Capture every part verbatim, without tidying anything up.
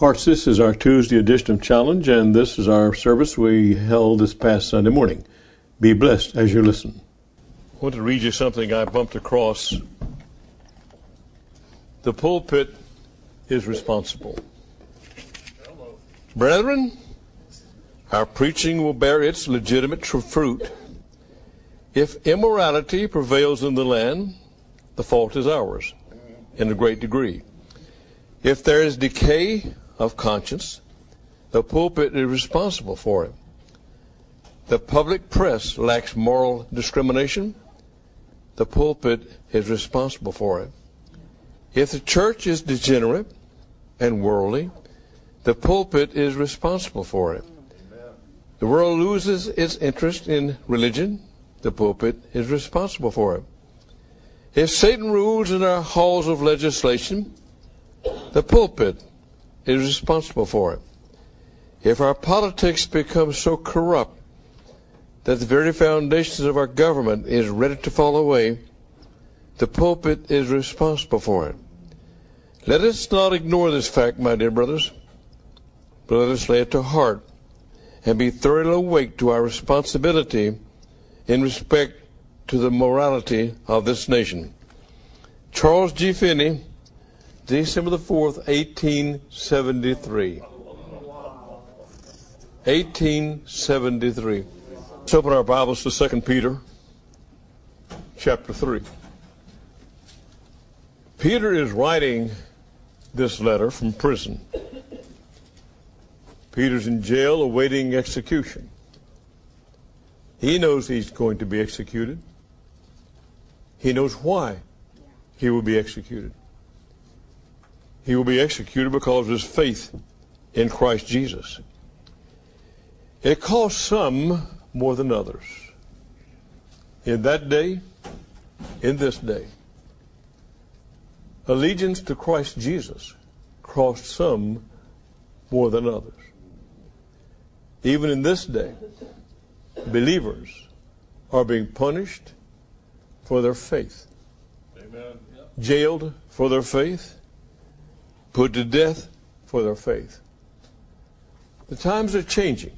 Hearts, this is our Tuesday edition of Challenge, and this is our service we held this past Sunday morning. Be blessed as you listen. I want to read you something I bumped across. The pulpit is responsible. Brethren, our preaching will bear its legitimate fruit. If immorality prevails in the land, the fault is ours in a great degree. If there is decay of conscience, the pulpit is responsible for it. The public press lacks moral discrimination, the pulpit is responsible for it. If the church is degenerate and worldly, the pulpit is responsible for it. The world loses its interest in religion, the pulpit is responsible for it. If Satan rules in our halls of legislation, the pulpit is responsible for it. If our politics become so corrupt that the very foundations of our government is ready to fall away, the pulpit is responsible for it. Let us not ignore this fact, my dear brothers, but let us lay it to heart and be thoroughly awake to our responsibility in respect to the morality of this nation. Charles G. Finney, December the fourth, eighteen seventy-three. eighteen seventy-three. Let's open our Bibles to Second Peter, chapter three. Peter is writing this letter from prison. Peter's in jail awaiting execution. He knows he's going to be executed. He knows why he will be executed. He will be executed because of his faith in Christ Jesus. It cost some more than others. In that day, in this day, allegiance to Christ Jesus cost some more than others. Even in this day, believers are being punished for their faith. Amen. Jailed for their faith. Put to death for their faith. The times are changing.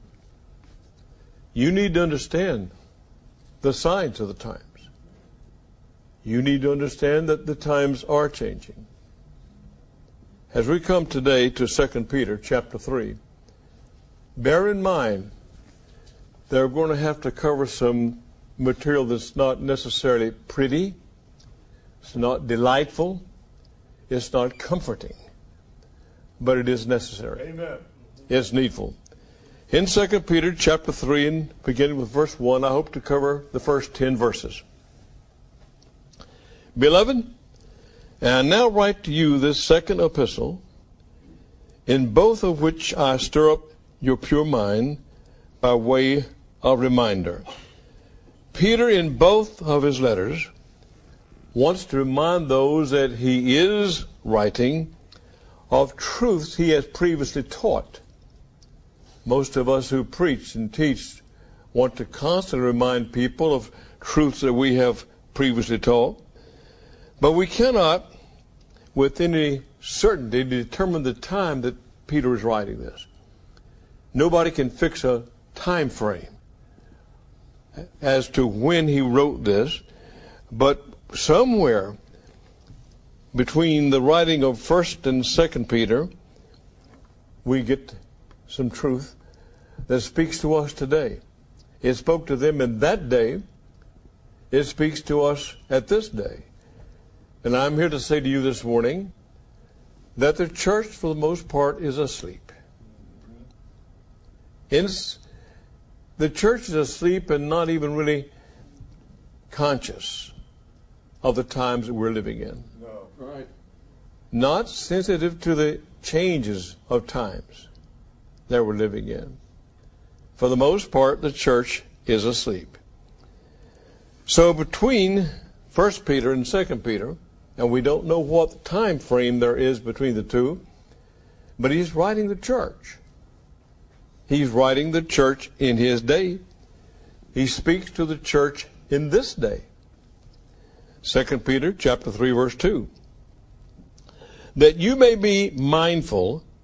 You need to understand the signs of the times. You need to understand that the times are changing. As we come today to Second Peter chapter three, bear in mind they're going to have to cover some material that's not necessarily pretty, it's not delightful, it's not comforting, but it is necessary. Amen. It's needful. In Second Peter chapter three, and beginning with verse one, I hope to cover the first ten verses. Beloved, and I now write to you this second epistle, in both of which I stir up your pure mind by way of reminder. Peter, in both of his letters, wants to remind those that he is writing of truths he has previously taught. Most of us who preach and teach want to constantly remind people of truths that we have previously taught. But we cannot, with any certainty, determine the time that Peter is writing this. Nobody can fix a time frame as to when he wrote this, but somewhere between the writing of First and Second Peter, we get some truth that speaks to us today. It spoke to them in that day. It speaks to us at this day. And I'm here to say to you this morning that the church, for the most part, is asleep. In, the church is asleep and not even really conscious of the times that we're living in. No. Right. Not sensitive to the changes of times that we're living in. For the most part, the church is asleep. So between First Peter and Second Peter, and we don't know what time frame there is between the two, but he's writing the church. He's writing the church in his day. He speaks to the church in this day. Second Peter chapter three, verse two. That you may be mindful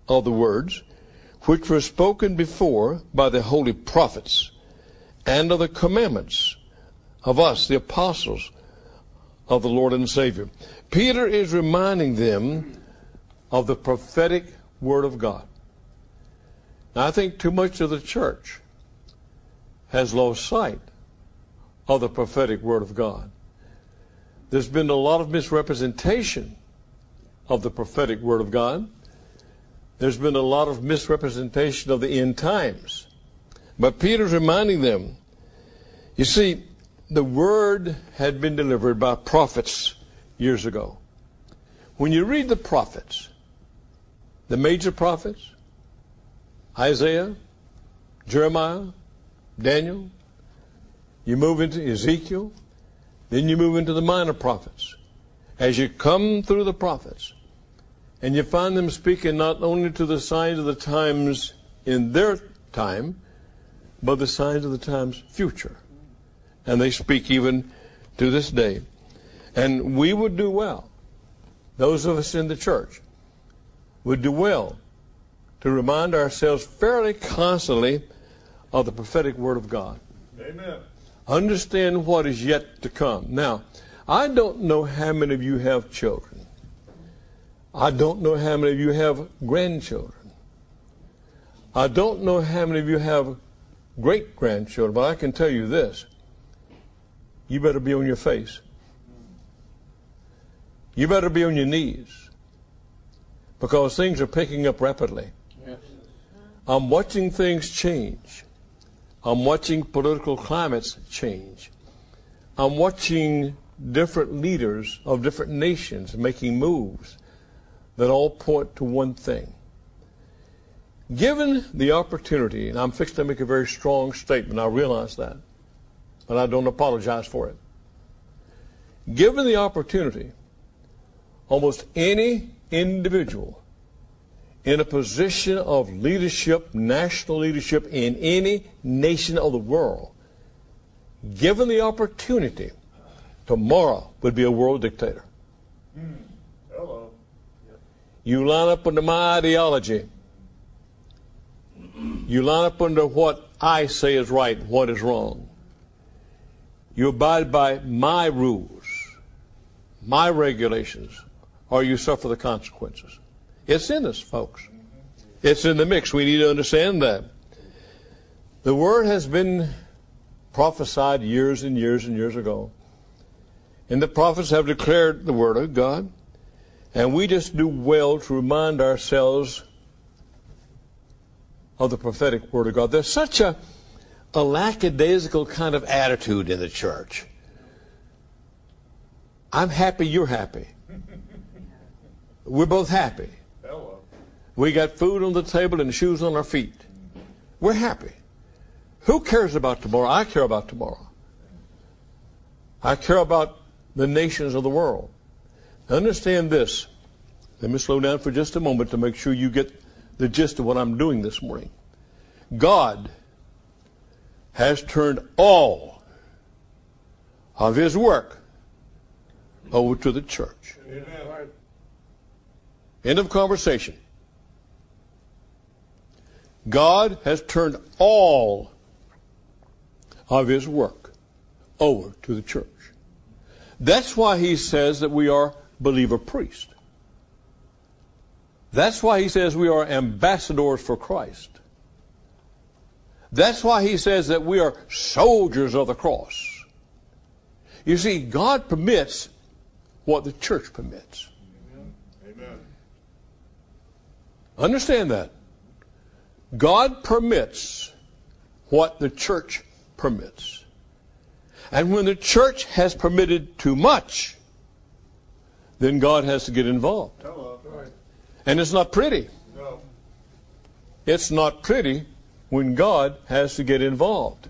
of the words which were spoken before by the holy prophets, and of the commandments of us, the apostles of the Lord and Savior. Peter is reminding them of the prophetic word of God. Now, I think too much of the church has lost sight of the prophetic word of God. There's been a lot of misrepresentation of the prophetic word of God. There's been a lot of misrepresentation of the end times. But Peter's reminding them, you see, the word had been delivered by prophets years ago. When you read the prophets, the major prophets, Isaiah, Jeremiah, Daniel, you move into Ezekiel, then you move into the minor prophets. As you come through the prophets, and you find them speaking not only to the signs of the times in their time, but the signs of the times future. And they speak even to this day. And we would do well, those of us in the church, would do well to remind ourselves fairly constantly of the prophetic word of God. Amen. Understand what is yet to come. Now, I don't know how many of you have children. I don't know how many of you have grandchildren. I don't know how many of you have great-grandchildren, but I can tell you this. You better be on your face. You better be on your knees, because things are picking up rapidly. Yes. I'm watching things change. I'm watching political climates change. I'm watching different leaders of different nations making moves that all point to one thing. Given the opportunity, and I'm fixed to make a very strong statement, I realize that, but I don't apologize for it. Given the opportunity, almost any individual in a position of leadership, national leadership in any nation of the world, given the opportunity, tomorrow would be a world dictator. Mm. Hello. You line up under my ideology. You line up under what I say is right, what is wrong. You abide by my rules, my regulations, or you suffer the consequences. It's in us, folks. It's in the mix. We need to understand that. The word has been prophesied years and years and years ago. And the prophets have declared the word of God. And we just do well to remind ourselves of the prophetic word of God. There's such a, a lackadaisical kind of attitude in the church. I'm happy, you're happy. We're both happy. Hello. We got food on the table and shoes on our feet. We're happy. Who cares about tomorrow? I care about tomorrow. I care about the nations of the world. Understand this. Let me slow down for just a moment to make sure you get the gist of what I'm doing this morning. God has turned all of his work over to the church. Amen. End of conversation. God has turned all of his work over to the church. That's why he says that we are believer priests. That's why he says we are ambassadors for Christ. That's why he says that we are soldiers of the cross. You see, God permits what the church permits. Amen. Amen. Understand that. God permits what the church permits. And when the church has permitted too much, then God has to get involved. Hello. Right. And it's not pretty. No. It's not pretty when God has to get involved.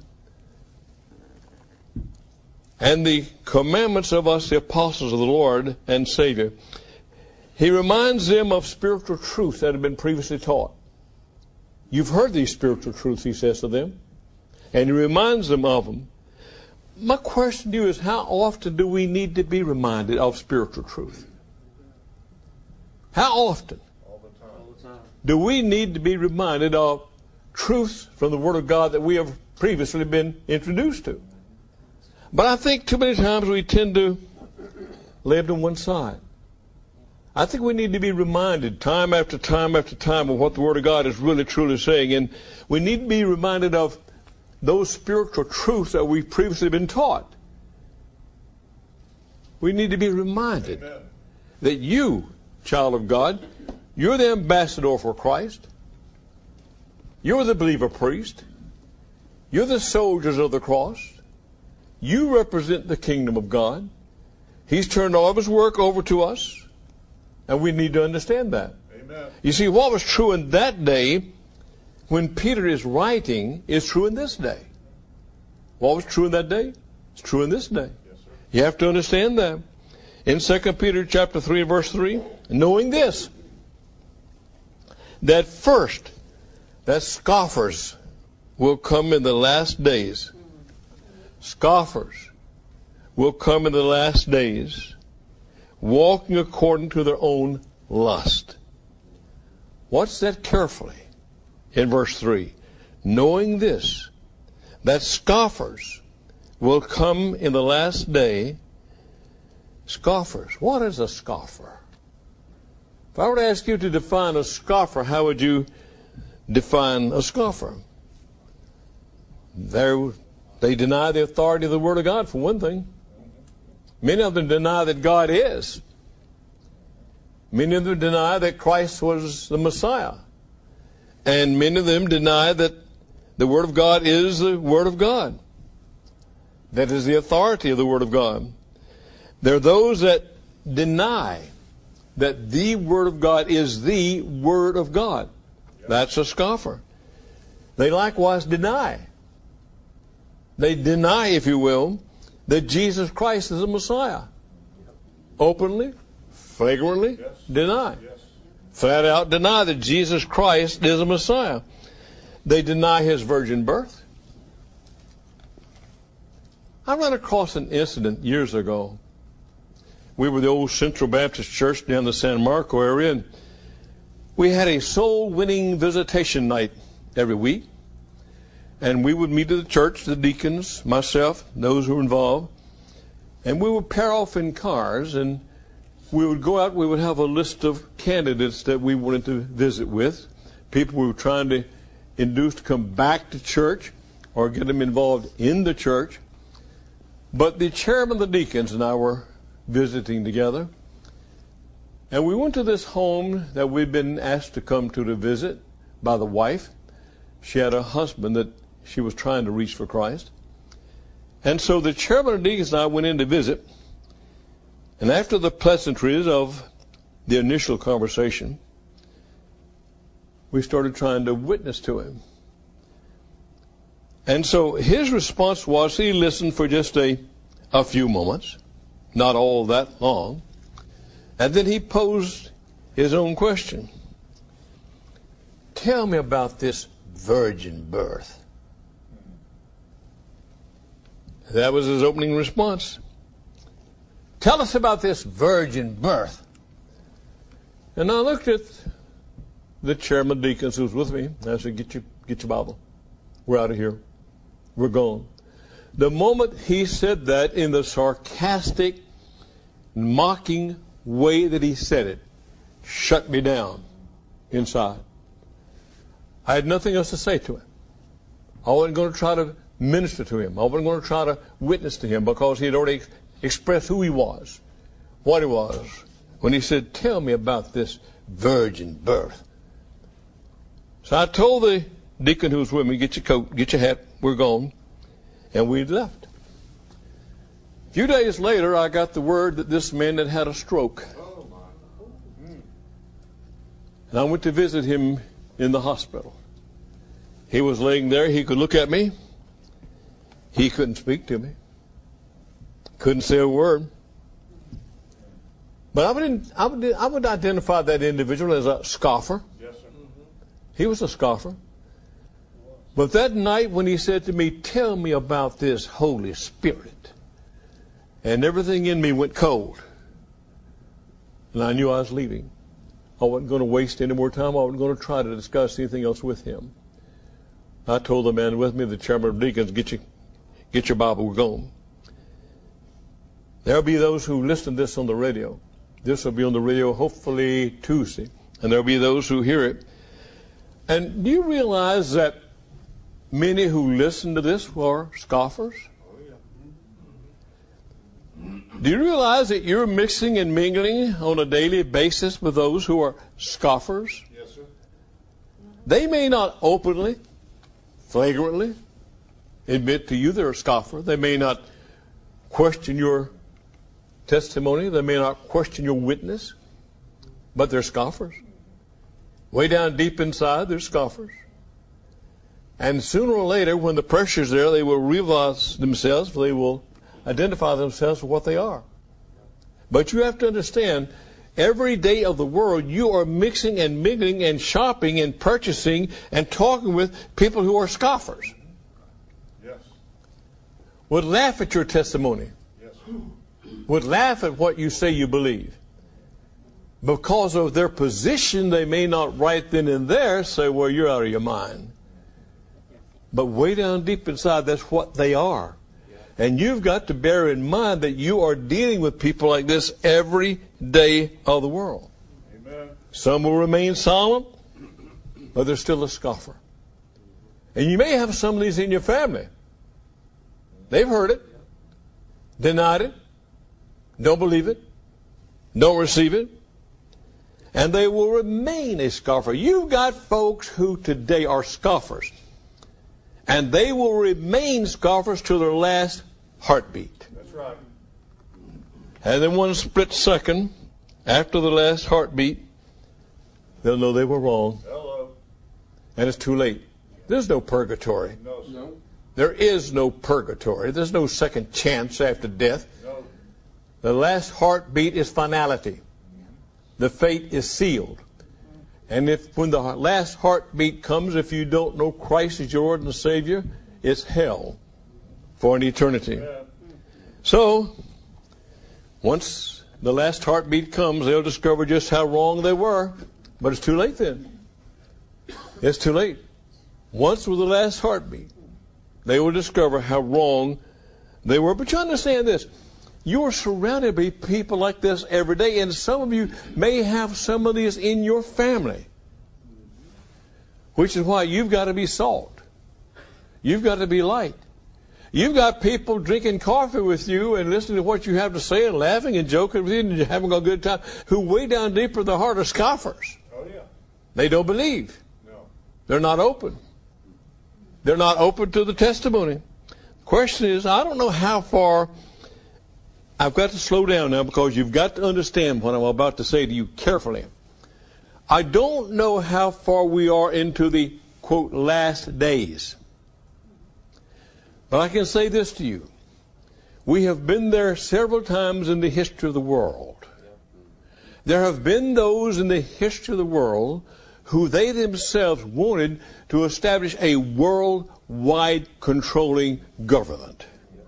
And the commandments of us, the apostles of the Lord and Savior, he reminds them of spiritual truths that have been previously taught. You've heard these spiritual truths, he says to them, and he reminds them of them. My question to you is, how often do we need to be reminded of spiritual truth? How often? All the time. All do we need to be reminded of truths from the Word of God that we have previously been introduced to. But I think too many times we tend to lay it on one side. I think we need to be reminded time after time after time of what the Word of God is really truly saying. And we need to be reminded of those spiritual truths that we've previously been taught. We need to be reminded Amen. That you, child of God, you're the ambassador for Christ. You're the believer priest. You're the soldiers of the cross. You represent the kingdom of God. He's turned all of His work over to us, and we need to understand that. Amen. You see, what was true in that day when Peter is writing is true in this day. What was true in that day? It's true in this day. Yes, sir. You have to understand that. In Second Peter chapter three, verse three, knowing this, that first, that scoffers will come in the last days. Scoffers will come in the last days, walking according to their own lust. Watch that carefully in verse three. Knowing this, that scoffers will come in the last day. Scoffers. What is a scoffer? If I were to ask you to define a scoffer, how would you define a scoffer? They're, they deny the authority of the Word of God, for one thing. Many of them deny that God is. Many of them deny that Christ was the Messiah. And many of them deny that the Word of God is the Word of God. That is the authority of the Word of God. There are those that deny that the Word of God is the Word of God. That's a scoffer. They likewise deny. They deny, if you will, that Jesus Christ is the Messiah. Openly, flagrantly yes. deny. Yes. Flat out deny that Jesus Christ is the Messiah. They deny His virgin birth. I ran across an incident years ago. We were the old Central Baptist Church down the San Marco area, and we had a soul-winning visitation night every week. And we would meet at the church, the deacons, myself, those who were involved. And we would pair off in cars, and we would go out. We would have a list of candidates that we wanted to visit with, people we were trying to induce to come back to church or get them involved in the church. But the chairman of the deacons and I were visiting together. And we went to this home that we'd been asked to come to to visit by the wife. She had a husband that she was trying to reach for Christ. And so the chairman of the deacons and I went in to visit. And after the pleasantries of the initial conversation, we started trying to witness to him. And so his response was he listened for just a, a few moments, not all that long. And then he posed his own question. Tell me about this virgin birth. That was his opening response. Tell us about this virgin birth. And I looked at the chairman of deacons who was with me. I said, get your, get your Bible. We're out of here. We're gone. The moment he said that in the sarcastic, mocking way that he said it, shut me down inside. I had nothing else to say to him. I wasn't going to try to minister to him. I wasn't going to try to witness to him because he had already expressed who he was, what he was, when he said, tell me about this virgin birth. So I told the deacon who was with me, get your coat, get your hat, we're gone. And we left. A few days later, I got the word that this man had had a stroke. And I went to visit him in the hospital. He was laying there. He could look at me. He couldn't speak to me. Couldn't say a word. But I would, I would, I would identify that individual as a scoffer. Yes, sir. He was a scoffer. But that night when he said to me, tell me about this Holy Spirit, and everything in me went cold. And I knew I was leaving. I wasn't going to waste any more time. I wasn't going to try to discuss anything else with him. I told the man with me, the chairman of deacons, get, you, get your Bible, we're going. There'll be those who listen to this on the radio. This will be on the radio hopefully Tuesday. And there'll be those who hear it. And do you realize that many who listen to this are scoffers? Do you realize that you're mixing and mingling on a daily basis with those who are scoffers? Yes, sir. They may not openly, flagrantly admit to you they're a scoffer. They may not question your testimony. They may not question your witness. But they're scoffers. Way down deep inside, they're scoffers. And sooner or later, when the pressure's there, they will realize themselves, they will identify themselves for what they are. But you have to understand, every day of the world, you are mixing and mingling and shopping and purchasing and talking with people who are scoffers. Yes. Would laugh at your testimony. Yes. Would laugh at what you say you believe. Because of their position, they may not right then and there say, well, you're out of your mind. But way down deep inside, that's what they are. And you've got to bear in mind that you are dealing with people like this every day of the world. Amen. Some will remain silent, but they're still a scoffer. And you may have some of these in your family. They've heard it, denied it, don't believe it, don't receive it, and they will remain a scoffer. You've got folks who today are scoffers, and they will remain scoffers to their last heartbeat. That's right. And then one split second after the last heartbeat, they'll know they were wrong. Hello. And it's too late. There's no purgatory. No, sir. No. There is no purgatory. There's no second chance after death. No. The last heartbeat is finality. The fate is sealed. And if when the last heartbeat comes, if you don't know Christ as your Lord and Savior, it's hell for an eternity. Yeah. So, once the last heartbeat comes, they'll discover just how wrong they were. But it's too late then. It's too late. Once with the last heartbeat, they will discover how wrong they were. But you understand this. You are surrounded by people like this every day, and some of you may have some of these in your family. Which is why you've got to be salt. You've got to be light. You've got people drinking coffee with you and listening to what you have to say and laughing and joking with you and having a good time, who way down deep in their heart are scoffers. Oh, yeah. They don't believe. No. They're not open. They're not open to the testimony. The question is, I don't know how far. I've got to slow down now because you've got to understand what I'm about to say to you carefully. I don't know how far we are into the, quote, last days. But I can say this to you. We have been there several times in the history of the world. There have been those in the history of the world who they themselves wanted to establish a worldwide controlling government.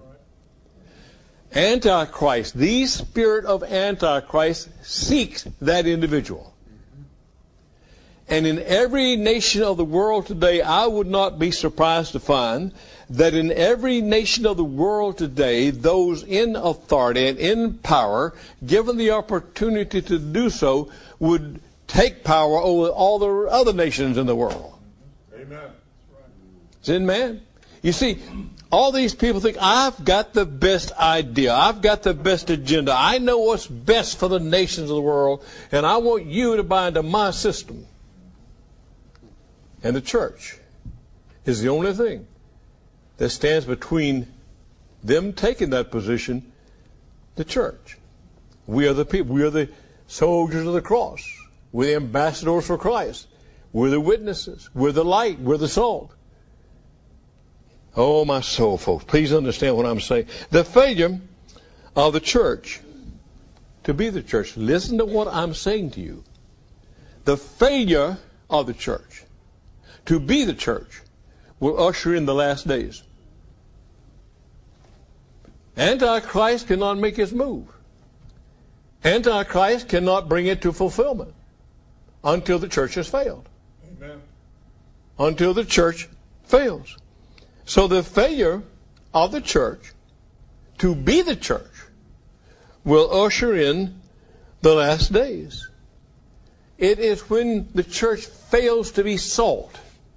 Antichrist, the spirit of Antichrist, seeks that individual. And in every nation of the world today, I would not be surprised to find that in every nation of the world today, those in authority and in power, given the opportunity to do so, would take power over all the other nations in the world. Amen. It's in man. You see, all these people think, I've got the best idea. I've got the best agenda. I know what's best for the nations of the world, and I want you to buy into my system. And the church is the only thing that stands between them taking that position, the church. We are the people. We are the soldiers of the cross. We're the ambassadors for Christ. We're the witnesses. We're the light. We're the salt. Oh, my soul, folks, please understand what I'm saying. The failure of the church to be the church. Listen to what I'm saying to you. The failure of the church to be the church will usher in the last days. Antichrist cannot make his move. Antichrist cannot bring it to fulfillment. until the church has failed. Amen. Until the church fails. So the failure of the church to be the church will usher in the last days. It is when the church fails to be salt,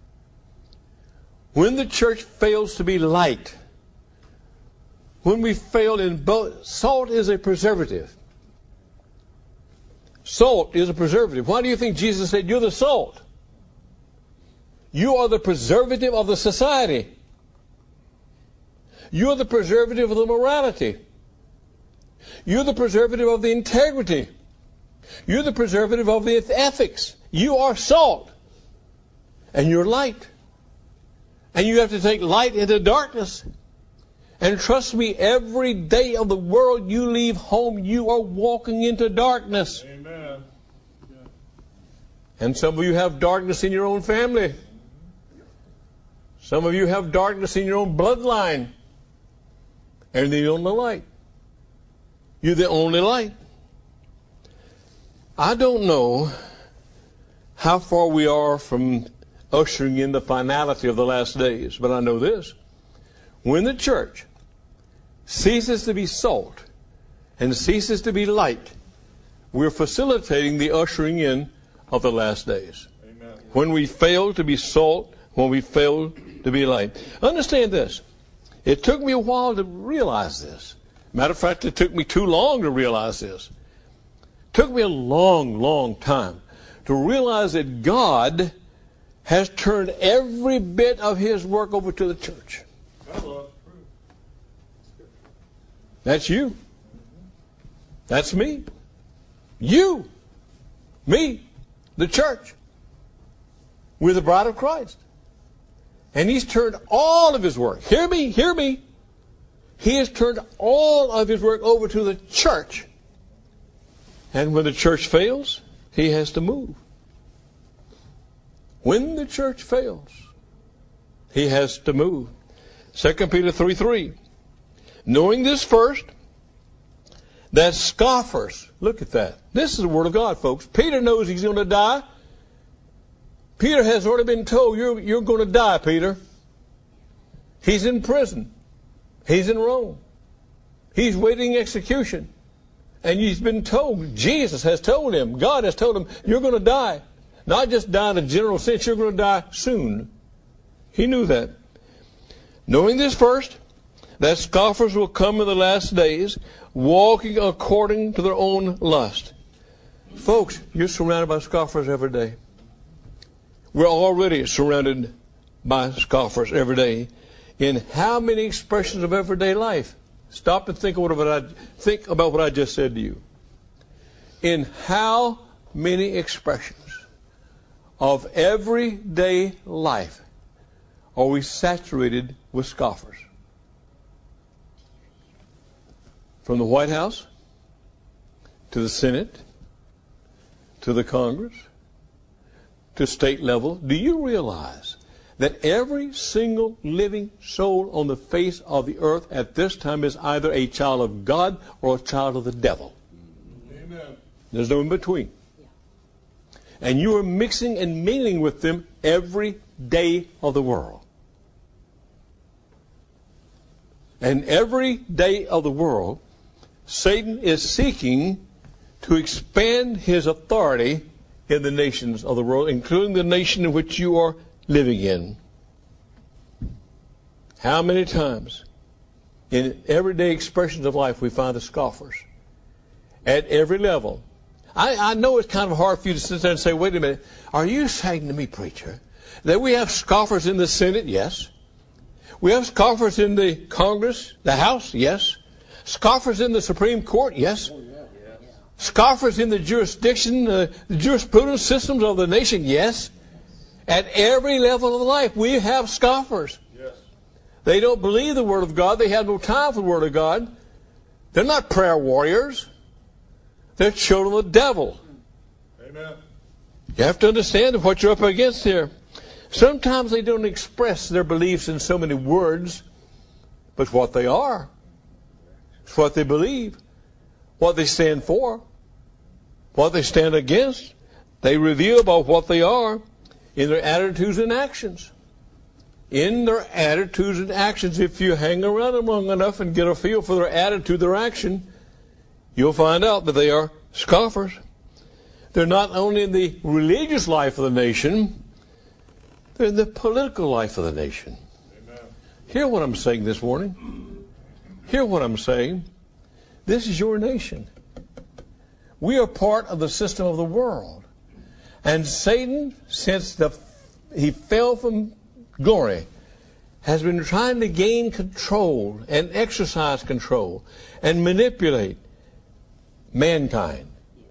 when the church fails to be light, when we fail in both. Salt is a preservative. Salt is a preservative. Why do you think Jesus said, you're the salt? You are the preservative of the society. You are the preservative of the morality. You're the preservative of the integrity. You're the preservative of the ethics. You are salt. And you're light. And you have to take light into darkness. And trust me, every day of the world you leave home, you are walking into darkness. Amen. And some of you have darkness in your own family. Some of you have darkness in your own bloodline. And you're the only light. You're the only light. I don't know how far we are from ushering in the finality of the last days, but I know this. When the church ceases to be salt and ceases to be light, we're facilitating the ushering in of the last days. Amen. When we fail to be salt, when we fail to be light. Understand this. It took me a while to realize this. Matter of fact, it took me too long to realize this. It took me a long, long time to realize that God has turned every bit of His work over to the church. That's you. That's me. You. Me. The church. We're the bride of Christ. And He's turned all of His work. Hear me, hear me. He has turned all of His work over to the church. And when the church fails, He has to move. When the church fails, He has to move. Second Peter three three. Knowing this first, that scoffers, look at that. This is the Word of God, folks. Peter knows he's going to die. Peter has already been told, you're, you're going to die, Peter. He's in prison. He's in Rome. He's waiting execution. And he's been told, Jesus has told him, God has told him, you're going to die. Not just die in a general sense, you're going to die soon. He knew that. Knowing this first, that scoffers will come in the last days, walking according to their own lust. Folks, you're surrounded by scoffers every day. We're already surrounded by scoffers every day. In how many expressions of everyday life? Stop and think about what I think about what I just said to you. In how many expressions of everyday life are we saturated with scoffers? From the White House to the Senate to the Congress to state level, do you realize that every single living soul on the face of the earth at this time is either a child of God or a child of the devil? Amen. There's no in between. And you are mixing and mingling with them every day of the world. And every day of the world, Satan is seeking to expand his authority in the nations of the world, including the nation in which you are living in. How many times in everyday expressions of life we find the scoffers at every level? I, I know it's kind of hard for you to sit there and say, wait a minute, are you saying to me, preacher, that we have scoffers in the Senate? Yes. We have scoffers in the Congress, the House? Yes. Scoffers in the Supreme Court? Yes. Scoffers in the jurisdiction, uh, the jurisprudence systems of the nation? Yes. At every level of life, we have scoffers. Yes. They don't believe the Word of God. They have no time for the Word of God. They're not prayer warriors. They're children of the devil. Amen. You have to understand what you're up against here. Sometimes they don't express their beliefs in so many words, but what they are. It's what they believe. What they stand for. What they stand against. They reveal about what they are in their attitudes and actions. In their attitudes and actions, if you hang around them long enough and get a feel for their attitude, their action, you'll find out that they are scoffers. They're not only in the religious life of the nation, they're in the political life of the nation. Amen. Hear what I'm saying this morning. Hear what I'm saying. This is your nation. We are part of the system of the world. And Satan, since the, he fell from glory, has been trying to gain control and exercise control and manipulate mankind,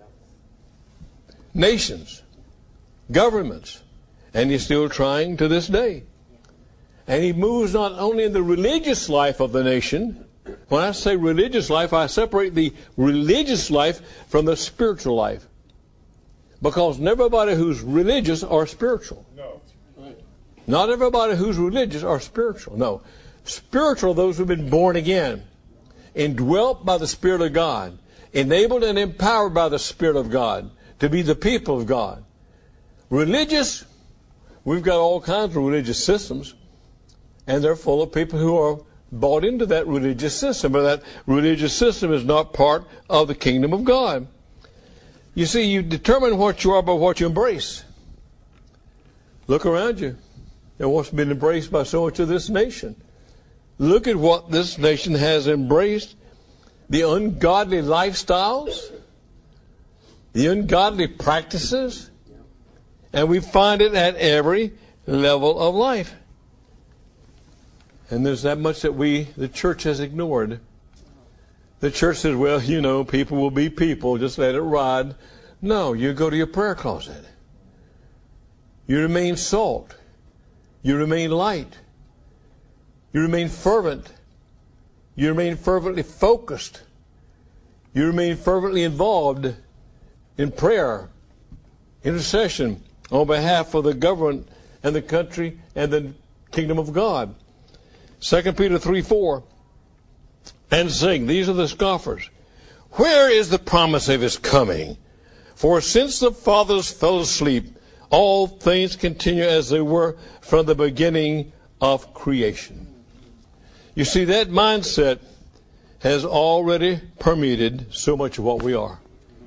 nations, governments, and he's still trying to this day. And he moves not only in the religious life of the nation. When I say religious life, I separate the religious life from the spiritual life. Because not everybody who's religious are spiritual. No. Not everybody who's religious are spiritual. No. Spiritual are those who've been born again, indwelt by the Spirit of God, enabled and empowered by the Spirit of God to be the people of God. Religious, we've got all kinds of religious systems, and they're full of people who are bought into that religious system, but that religious system is not part of the kingdom of God. You see, you determine what you are by what you embrace. Look around you at what's been embraced by so much of this nation. Look at what this nation has embraced. The ungodly lifestyles, the ungodly practices, and we find it at every level of life. And there's that much that we, the church, has ignored. The church says, well, you know, people will be people, just let it ride. No, you go to your prayer closet. You remain salt. You remain light. You remain fervent. You remain fervently focused. You remain fervently involved in prayer, intercession on behalf of the government and the country and the kingdom of God. Second Peter three four, and sing, these are the scoffers. Where is the promise of his coming? For since the fathers fell asleep, all things continue as they were from the beginning of creation. You see, that mindset has already permeated so much of what we are.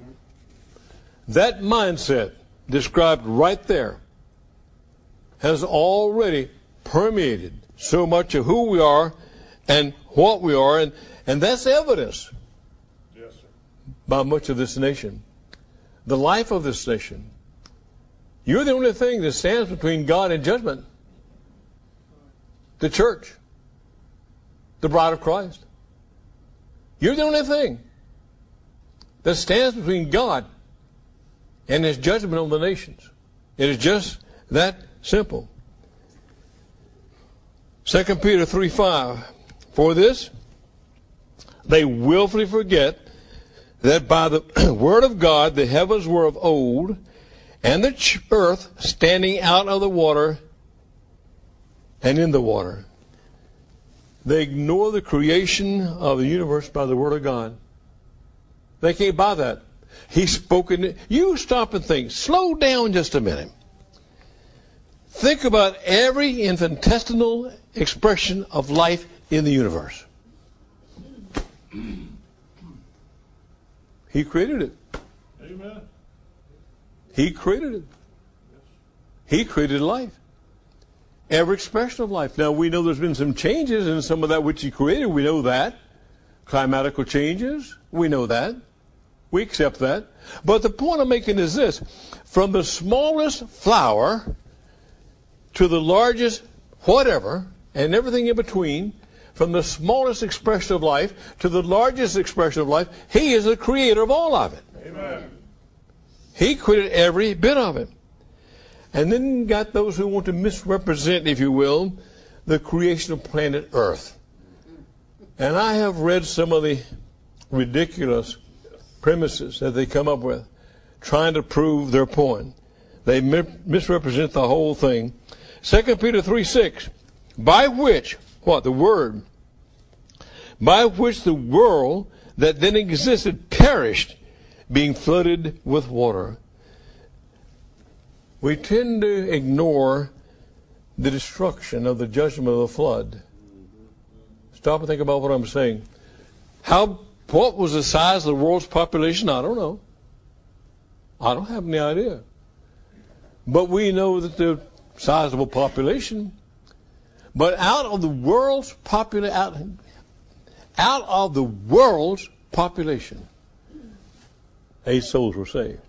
That mindset described right there has already permeated so much of who we are and what we are, and, and that's evidenced yes, sir. by much of this nation. The life of this nation. You're the only thing that stands between God and judgment. The church. The bride of Christ. You're the only thing that stands between God and his judgment on the nations. It is just that simple. Second Peter three five. For this, they willfully forget that by the word of God the heavens were of old, and the earth standing out of the water and in the water. They ignore the creation of the universe by the word of God. They can't buy that. He's spoken. You stop and think. Slow down just a minute. Think about every infinitesimal expression of life in the universe. He created it. Amen. He created it. He created life. Every expression of life. Now, we know there's been some changes in some of that which he created. We know that. Climatical changes. We know that. We accept that. But the point I'm making is this. From the smallest flower to the largest whatever, and everything in between, from the smallest expression of life to the largest expression of life, he is the creator of all of it. Amen. He created every bit of it. And then you got those who want to misrepresent, if you will, the creation of planet Earth. And I have read some of the ridiculous premises that they come up with, trying to prove their point. They misrepresent the whole thing. Second Peter three six, by which, what, the word, by which the world that then existed perished, being flooded with water. we tend to ignore the destruction of the judgment of the flood. Stop and think about what I'm saying. How, what was the size of the world's population? I don't know. I don't have any idea. But we know that the sizable population. But out of the world's population, out, out of the world's population, eight souls were saved.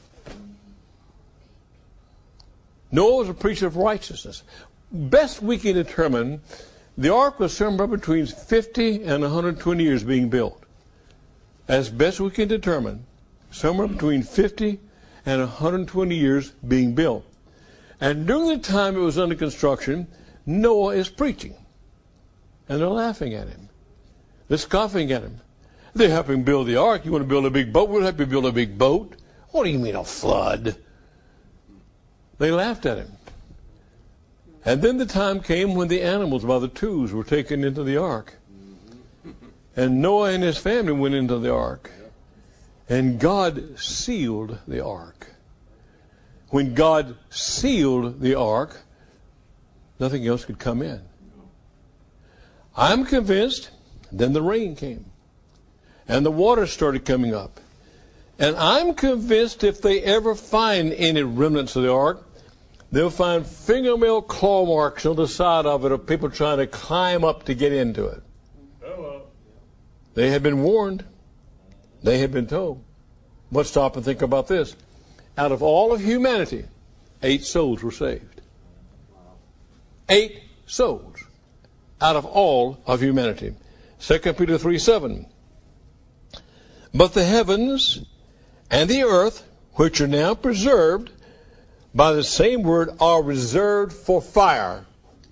Noah was a preacher of righteousness. Best we can determine, the ark was somewhere between fifty and one hundred twenty years being built. As best we can determine, somewhere between fifty and one hundred twenty years being built. And during the time it was under construction, Noah is preaching. And they're laughing at him. They're scoffing at him. They help him build the ark. You want to build a big boat? We'll help you build a big boat. What do you mean a flood? They laughed at him. And then the time came when the animals by the twos were taken into the ark. And Noah and his family went into the ark. And God sealed the ark. When God sealed the ark, nothing else could come in. I'm convinced, then the rain came. And the water started coming up. And I'm convinced if they ever find any remnants of the ark, they'll find fingernail claw marks on the side of it of people trying to climb up to get into it. Hello. They had been warned. They had been told. But stop and think about this. Out of all of humanity, eight souls were saved. Eight souls out of all of humanity. Second Peter three seven. But the heavens and the earth, which are now preserved by the same word, are reserved for fire.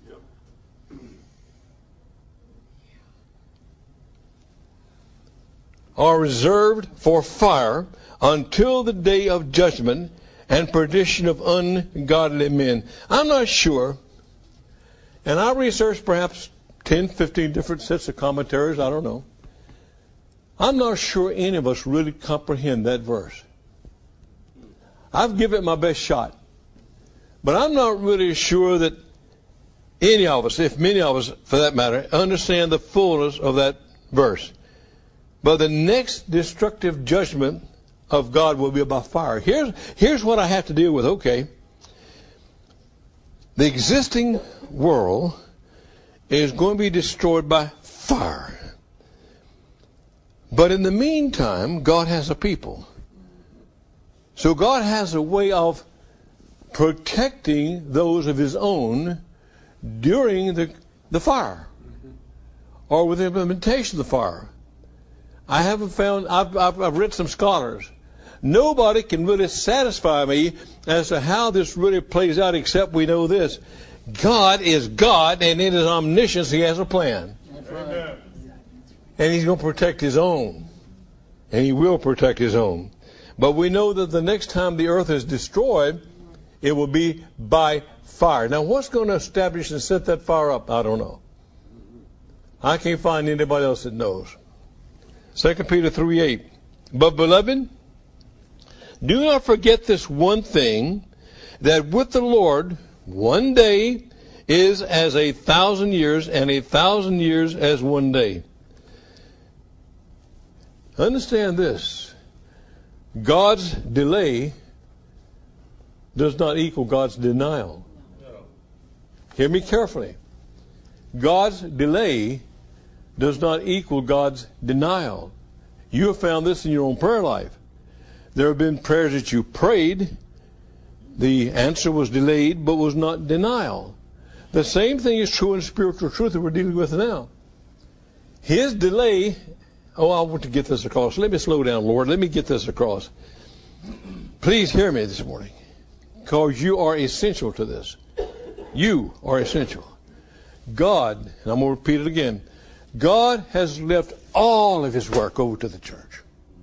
Are reserved for fire until the day of judgment and perdition of ungodly men. I'm not sure, and I researched perhaps ten, fifteen different sets of commentaries, I don't know. I'm not sure any of us really comprehend that verse. I've given it my best shot. But I'm not really sure that any of us, if many of us for that matter, understand the fullness of that verse. But the next destructive judgment of God will be by fire. Here's, here's what I have to deal with. Okay. The existing world is going to be destroyed by fire. But in the meantime, God has a people. So God has a way of protecting those of his own during the, the fire or with the implementation of the fire. I haven't found, I've, I've, I've read some scholars. Nobody can really satisfy me as to how this really plays out except we know this. God is God, and in his omniscience he has a plan. That's right. And he's going to protect his own. And he will protect his own. But we know that the next time the earth is destroyed, it will be by fire. Now, what's going to establish and set that fire up? I don't know. I can't find anybody else that knows. Second Peter three eight. But, beloved, do not forget this one thing, that with the Lord, one day is as a thousand years, and a thousand years as one day. Understand this. God's delay does not equal God's denial. Hear me carefully. God's delay does not equal God's denial. You have found this in your own prayer life. There have been prayers that you prayed, the answer was delayed, but was not denial. The same thing is true in spiritual truth that we're dealing with now. His delay, oh, I want to get this across. Let me slow down, Lord. Let me get this across. Please hear me this morning, because you are essential to this. You are essential. God, and I'm going to repeat it again, God has left all of his work over to the church.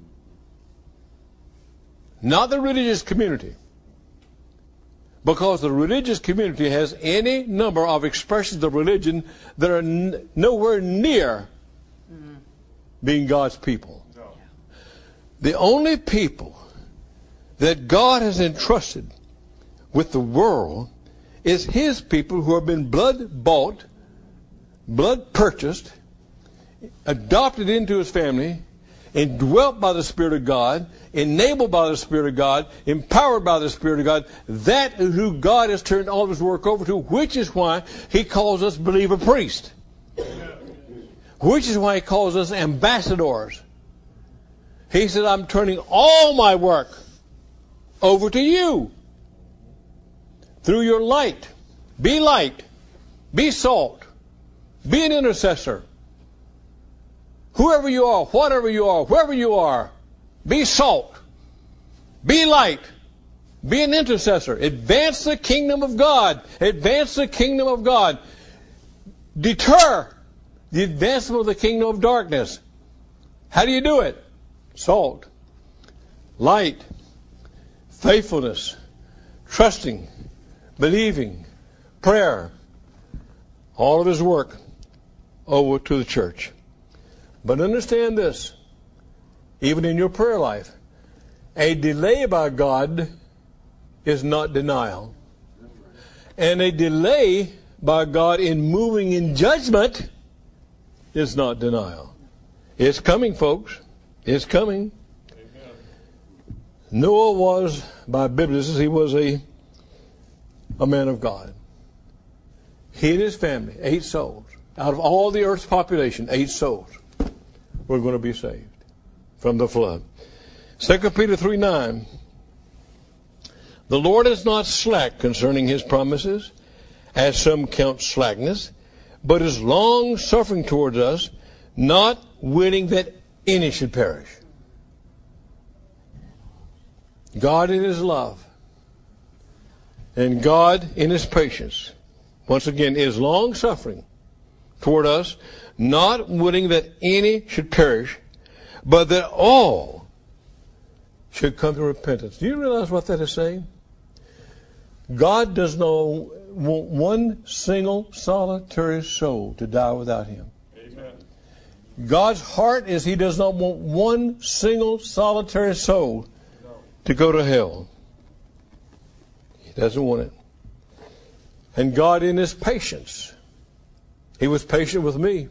Not the religious community. Because the religious community has any number of expressions of religion that are n- nowhere near mm-hmm. being God's people. No. The only people that God has entrusted with the world is his people who have been blood bought, blood purchased, adopted into his family, indwelt by the Spirit of God, enabled by the Spirit of God, empowered by the Spirit of God. That is who God has turned all of his work over to, which is why he calls us believer priests. Which is why he calls us ambassadors. He said, I'm turning all my work over to you. Through your light. Be light. Be salt. Be an intercessor. Whoever you are, whatever you are, wherever you are, be salt. Be light. Be an intercessor. Advance the kingdom of God. Advance the kingdom of God. Deter the advancement of the kingdom of darkness. How do you do it? Salt, light, faithfulness, trusting, believing, prayer. All of his work over to the church. But understand this, even in your prayer life, a delay by God is not denial. And a delay by God in moving in judgment is not denial. It's coming, folks. It's coming. Amen. Noah was, by Biblists, he was a, a man of God. He and his family, eight souls. Out of all the earth's population, eight souls were going to be saved from the flood. Second Peter three nine. The Lord is not slack concerning his promises, as some count slackness, but is long suffering towards us, not willing that any should perish. God in his love and God in his patience, once again, is long suffering toward us, not willing that any should perish, but that all should come to repentance. Do you realize what that is saying? God does not want one single solitary soul to die without him. Amen. God's heart is he does not want one single solitary soul no. to go to hell. He doesn't want it. And God in his patience, he was patient with me.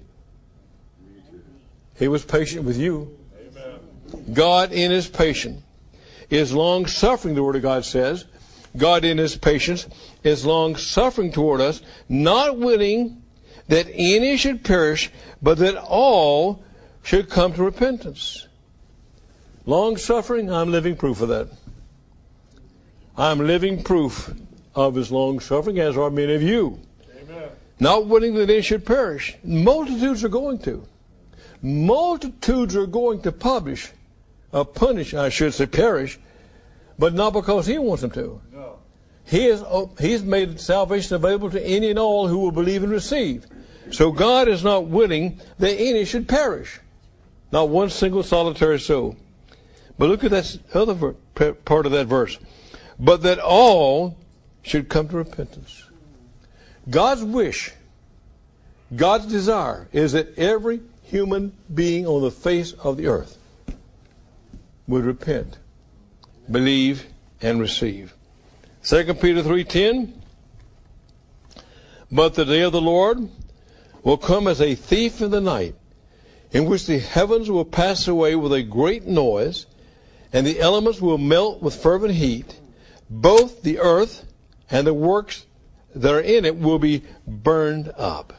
He was patient with you. Amen. God in his patience is long suffering, the Word of God says. God in his patience is long suffering toward us, not willing that any should perish, but that all should come to repentance. Long suffering, I'm living proof of that. I'm living proof of his long suffering, as are many of you. Amen. Not willing that any should perish. Multitudes are going to. Multitudes are going to publish, uh, punish, I should say perish, but not because he wants them to. No. He is, oh, he's made salvation available to any and all who will believe and receive. So God is not willing that any should perish. Not one single solitary soul. But look at that other ver- part of that verse. But that all should come to repentance. God's wish, God's desire is that every human being on the face of the earth would repent, believe, and receive. Second Peter three ten. But the day of the Lord will come as a thief in the night, in which the heavens will pass away with a great noise, and the elements will melt with fervent heat. Both the earth and the works that are in it will be burned up.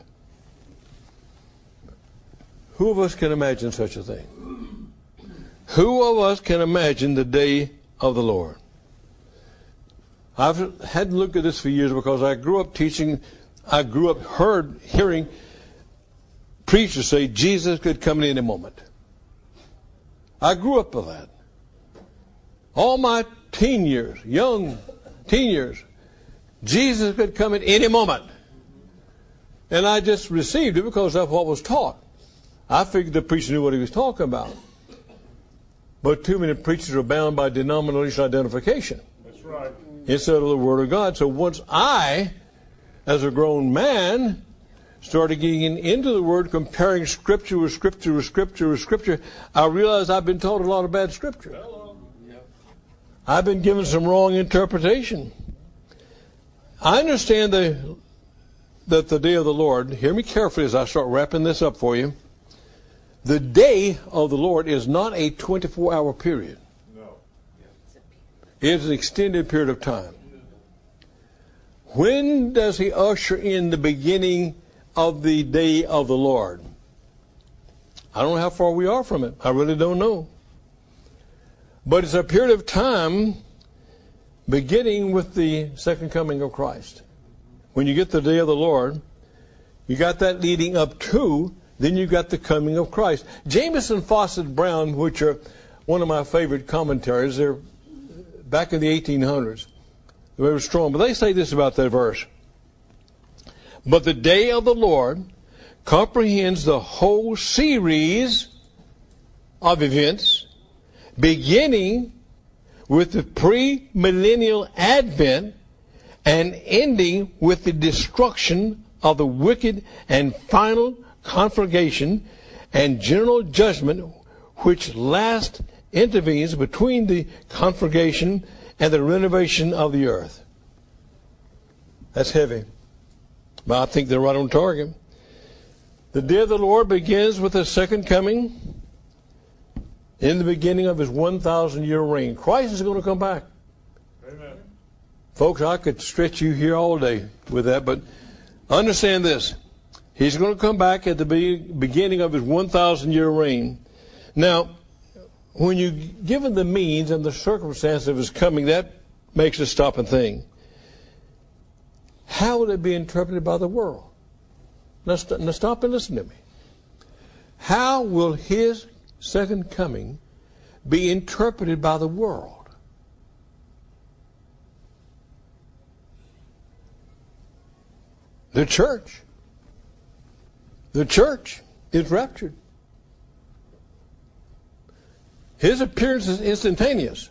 Who of us can imagine such a thing? Who of us can imagine the day of the Lord? I've had to look at this for years because I grew up teaching, I grew up heard, hearing preachers say Jesus could come in any moment. I grew up with that. All my teen years, young teen years, Jesus could come at any moment. And I just received it because that's what was taught. I figured the preacher knew what he was talking about. But too many preachers are bound by denominational identification. That's right. Instead of the Word of God. So once I, as a grown man, started getting into the Word, comparing Scripture with Scripture with Scripture with Scripture, I realized I've been taught a lot of bad Scripture. Hello. I've been given some wrong interpretation. I understand the, that the day of the Lord, hear me carefully as I start wrapping this up for you. The day of the Lord is not a twenty-four hour period. No. It is an extended period of time. When does he usher in the beginning of the day of the Lord? I don't know how far we are from it. I really don't know. But it's a period of time beginning with the second coming of Christ. When you get the day of the Lord, you got that leading up to, then you got the coming of Christ. Jameson, Fawcett, Brown, which are one of my favorite commentaries, they're back in the eighteen hundreds. They were strong, but they say this about that verse. But the day of the Lord comprehends the whole series of events, beginning with the pre-millennial advent and ending with the destruction of the wicked and final conflagration and general judgment which last intervenes between the conflagration and the renovation of the earth. That's heavy, but I think they're right on target. The day of the Lord begins with the second coming in the beginning of his one thousand year reign. Christ is going to come back. Amen. Folks, I could stretch you here all day with that, but understand this. He's going to come back at the be- beginning of his one thousand year reign. Now, when you given the means and the circumstance of his coming, that makes us stop and think. How will it be interpreted by the world? Now, st- now stop and listen to me. How will his second coming be interpreted by the world? The church. The church is raptured. His appearance is instantaneous.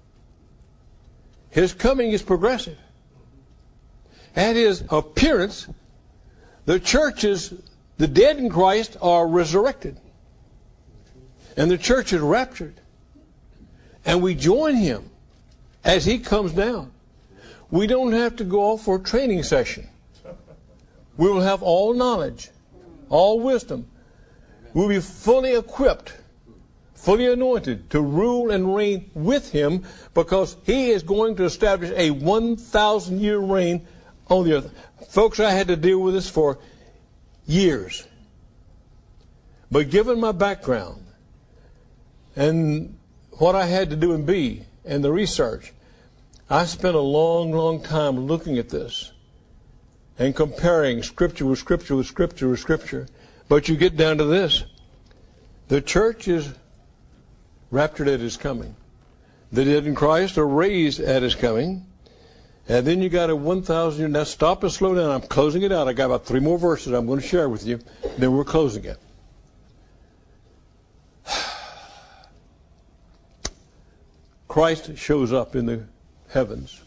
His coming is progressive. At his appearance, the churches, the dead in Christ, are resurrected. And the church is raptured. And we join him as he comes down. We don't have to go off for a training session. We will have all knowledge, all wisdom. We'll be fully equipped, fully anointed to rule and reign with him, because he is going to establish a one thousand year reign on the earth. Folks, I had to deal with this for years. But given my background and what I had to do and be and the research, I spent a long, long time looking at this and comparing Scripture with Scripture with Scripture with Scripture. But you get down to this. The church is raptured at his coming. The dead in Christ are raised at his coming. And then you got a one thousand year. Now stop and slow down. I'm closing it out. I got about three more verses I'm going to share with you. Then we're closing it. Christ shows up in the heavens.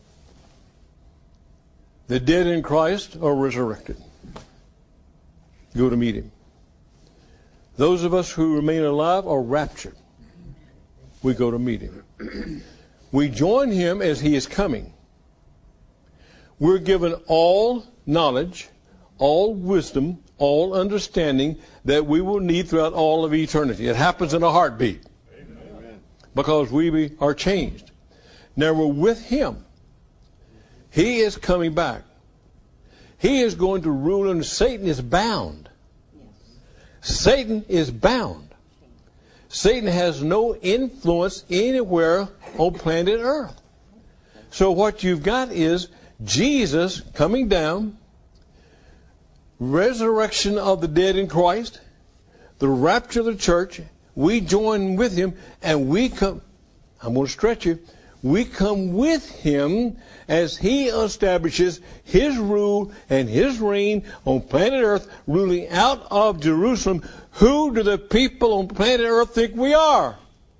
The dead in Christ are resurrected. Go to meet him. Those of us who remain alive are raptured. We go to meet him. We join him as he is coming. We're given all knowledge, all wisdom, all understanding that we will need throughout all of eternity. It happens in a heartbeat. Amen. Because we are changed. Now we're with him. He is coming back. He is going to rule, and Satan is bound. Satan is bound. Satan has no influence anywhere on planet Earth. So what you've got is Jesus coming down, resurrection of the dead in Christ, the rapture of the church. We join with him, and we come, I'm going to stretch you, we come with him as he establishes his rule and his reign on planet Earth, ruling out of Jerusalem. Who do the people on planet Earth think we are?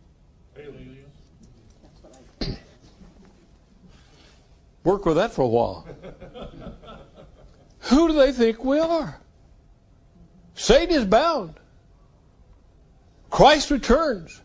Work with that for a while. Who do they think we are? Satan is bound. Christ returns.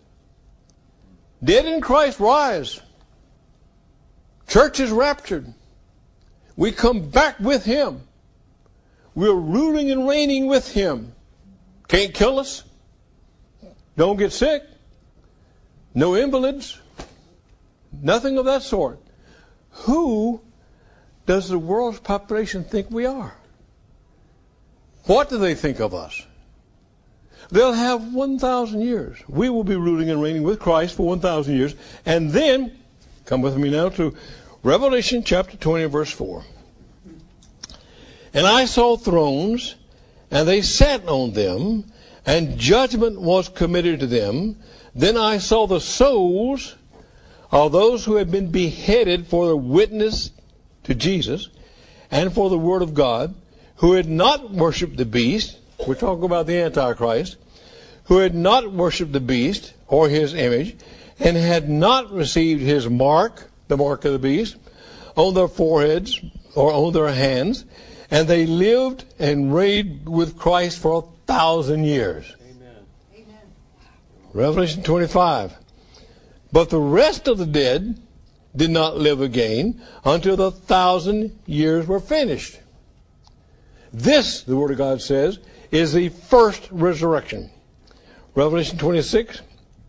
Dead in Christ rise. Church is raptured. We come back with Him. We're ruling and reigning with Him. Can't kill us. Don't get sick. No invalids. Nothing of that sort. Who does the world's population think we are? What do they think of us? They'll have one thousand years. We will be ruling and reigning with Christ for one thousand years. And then, come with me now to Revelation chapter twenty, verse four. And I saw thrones, and they sat on them, and judgment was committed to them. Then I saw the souls of those who had been beheaded for the witness to Jesus and for the word of God, who had not worshipped the beast. We're talking about the Antichrist, who had not worshipped the beast or his image, and had not received his mark, the mark of the beast, on their foreheads or on their hands, and they lived and reigned with Christ for a thousand years. Amen. Amen. Revelation twenty-five. But the rest of the dead did not live again until the thousand years were finished. This, the Word of God says, is the first resurrection. Revelation twenty-six.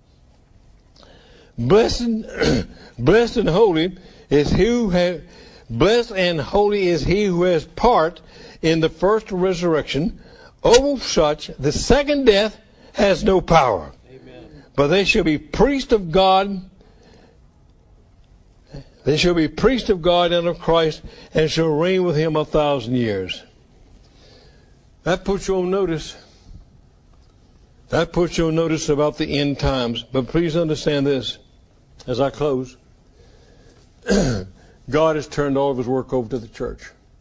Blessed, blessed and holy is he who has, blessed and holy is he who has part in the first resurrection. Over such, the second death has no power. Amen. But they shall be priests of God. They shall be priests of God and of Christ, and shall reign with Him a thousand years. That puts you on notice. That puts you on notice about the end times. But please understand this as I close. God has turned all of His work over to the church.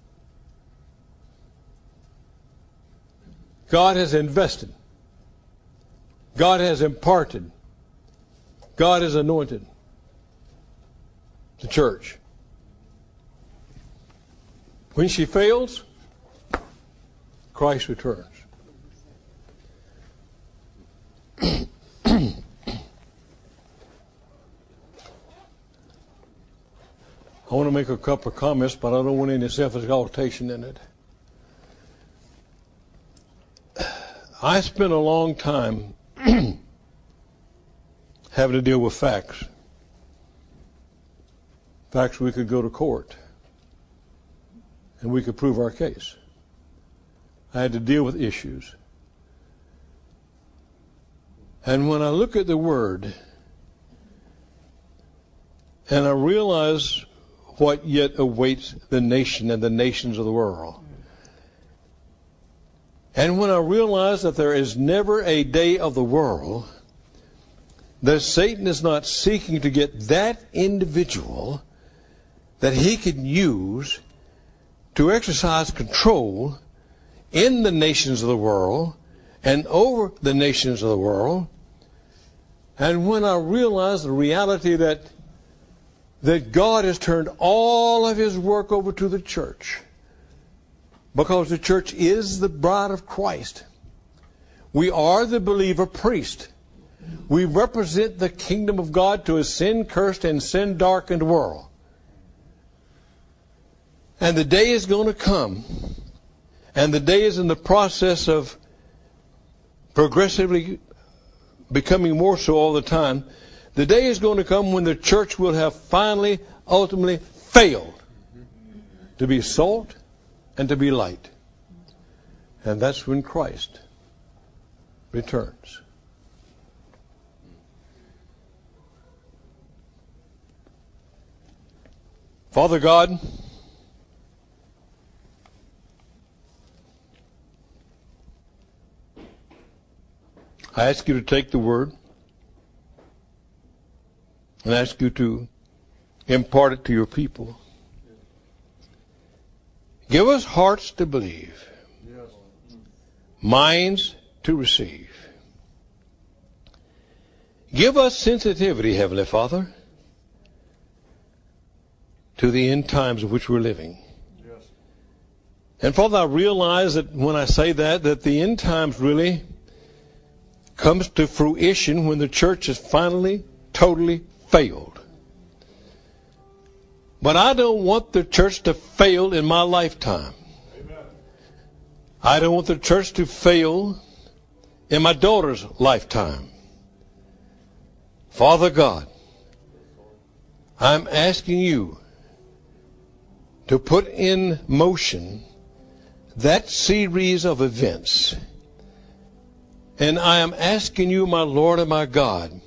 God has invested. God has imparted. God has anointed the church. When she fails, Christ returns. I want to make a couple of comments, but I don't want any self-exaltation in it. I spent a long time having to deal with facts. Facts we could go to court and we could prove our case. I had to deal with issues. And when I look at the Word and I realize what yet awaits the nation and the nations of the world, and when I realize that there is never a day of the world that Satan is not seeking to get that individual that he can use to exercise control in the nations of the world and over the nations of the world, and when I realize the reality that that God has turned all of His work over to the church, because the church is the bride of Christ. We are the believer priest. We represent the kingdom of God to a sin-cursed and sin-darkened world. And the day is going to come, and the day is in the process of progressively becoming more so all the time. The day is going to come when the church will have finally, ultimately failed to be salt and to be light. And that's when Christ returns. Father God, I ask you to take the Word and ask you to impart it to your people. Give us hearts to believe, minds to receive. Give us sensitivity, Heavenly Father, to the end times of which we're living. Yes. And Father, I realize that when I say that, that the end times really comes to fruition when the church has finally, totally failed. But I don't want the church to fail in my lifetime. Amen. I don't want the church to fail in my daughter's lifetime. Father God, I'm asking you to put in motion that series of events. And I am asking you, my Lord and my God,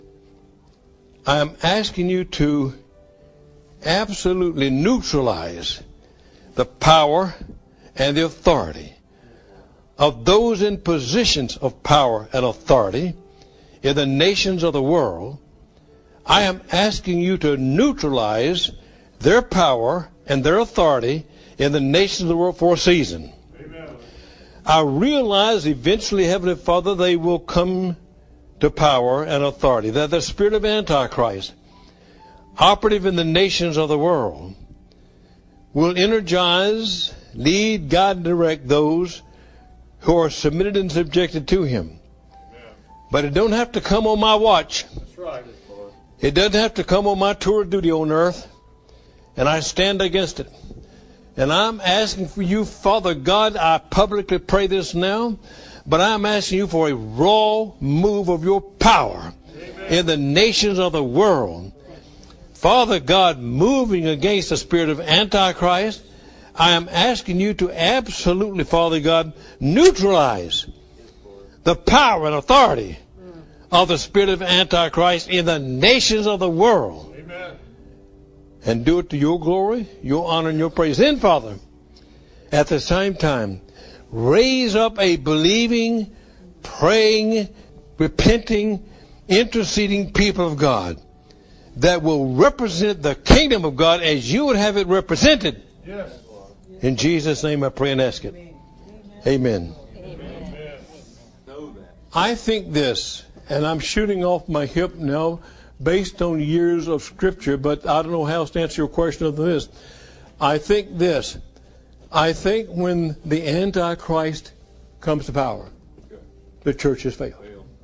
I am asking you to absolutely neutralize the power and the authority of those in positions of power and authority in the nations of the world. I am asking you to neutralize their power and their authority in the nations of the world for a season. Amen. I realize eventually, Heavenly Father, they will come to power and authority. That the spirit of Antichrist, operative in the nations of the world, will energize, lead, guide, and direct those who are submitted and subjected to him. Amen. But it don't have to come on my watch. That's right, Lord. It doesn't have to come on my tour of duty on earth. And I stand against it. And I'm asking for you, Father God, I publicly pray this now, but I'm asking you for a raw move of your power Amen. In the nations of the world. Father God, moving against the spirit of Antichrist, I am asking you to absolutely, Father God, neutralize the power and authority of the spirit of Antichrist in the nations of the world. Amen. And do it to your glory, your honor, and your praise. Then, Father, at the same time, raise up a believing, praying, repenting, interceding people of God that will represent the kingdom of God as you would have it represented. Yes. In Jesus' name I pray and ask it. Amen. Amen. I think this, and I'm shooting off my hip now based on years of scripture, but I don't know how else to answer your question other than this. I think this. I think when the Antichrist comes to power, the church has failed.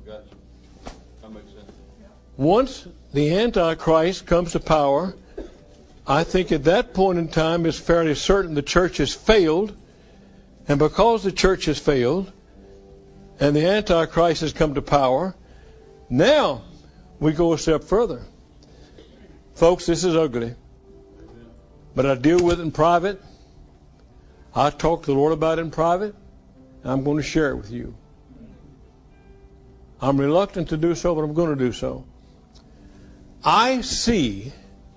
Once the Antichrist comes to power, I think at that point in time it's fairly certain the church has failed. And because the church has failed and the Antichrist has come to power, now we go a step further. Folks, this is ugly. But I deal with it in private. I talk to the Lord about it in private. And I'm going to share it with you. I'm reluctant to do so, but I'm going to do so. I see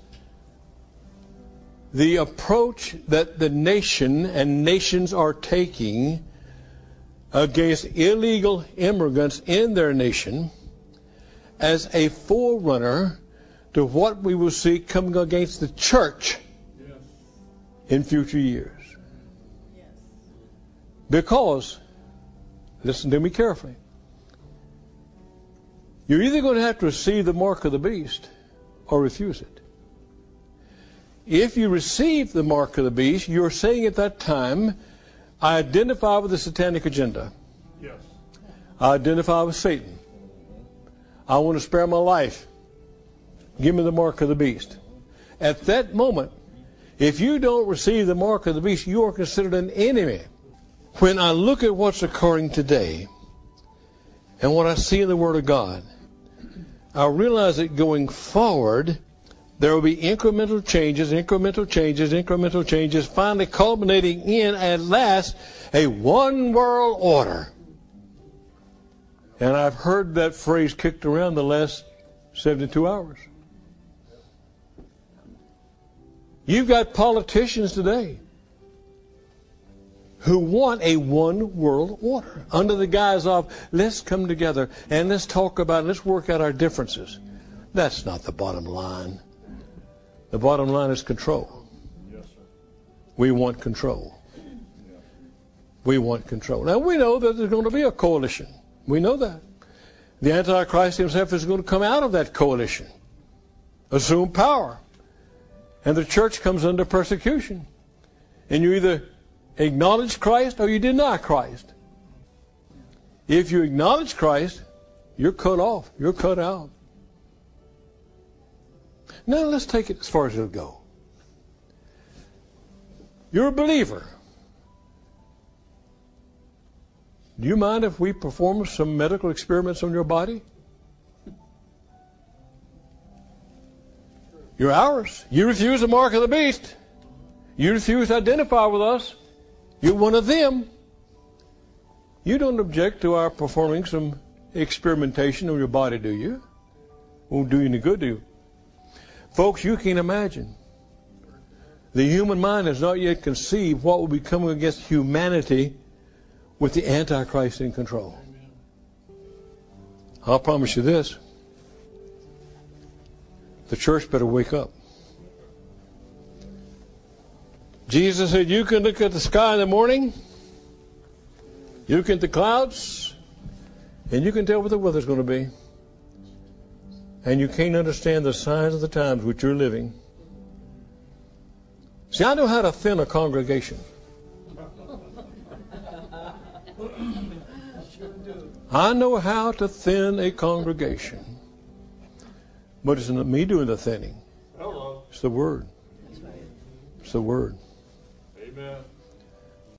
the approach that the nation and nations are taking against illegal immigrants in their nation as a forerunner to what we will see coming against the church Yes. in future years. Yes. Because, listen to me carefully, you're either going to have to receive the mark of the beast or refuse it. If you receive the mark of the beast, you're saying at that time, I identify with the satanic agenda. Yes. I identify with Satan. I want to spare my life. Give me the mark of the beast. At that moment, if you don't receive the mark of the beast, you are considered an enemy. When I look at what's occurring today and what I see in the Word of God, I realize that going forward, there will be incremental changes, incremental changes, incremental changes, finally culminating in, at last, a one world order. And I've heard that phrase kicked around the last seventy-two hours. You've got politicians today who want a one world order under the guise of, let's come together and let's talk about it, let's work out our differences. That's not the bottom line. The bottom line is control. Yes, sir. We want control. We want control. Now we know that there's going to be a coalition. We know that. The Antichrist himself is going to come out of that coalition, assume power. And the church comes under persecution. And you either acknowledge Christ or you deny Christ. If you acknowledge Christ, you're cut off. You're cut out. Now let's take it as far as it'll go. You're a believer. Do you mind if we perform some medical experiments on your body? You're ours. You refuse the mark of the beast. You refuse to identify with us. You're one of them. You don't object to our performing some experimentation on your body, do you? Won't do you any good, do you? Folks, you can't imagine. The human mind has not yet conceived what will be coming against humanity with the Antichrist in control. I'll promise you this. The church better wake up. Jesus said, you can look at the sky in the morning, you look at the clouds, and you can tell what the weather's going to be. And you can't understand the signs of the times which you're living. See, I know how to thin a congregation. I know how to thin a congregation. But it's not me doing the thinning. Hello. It's the Word. It's the Word. Amen.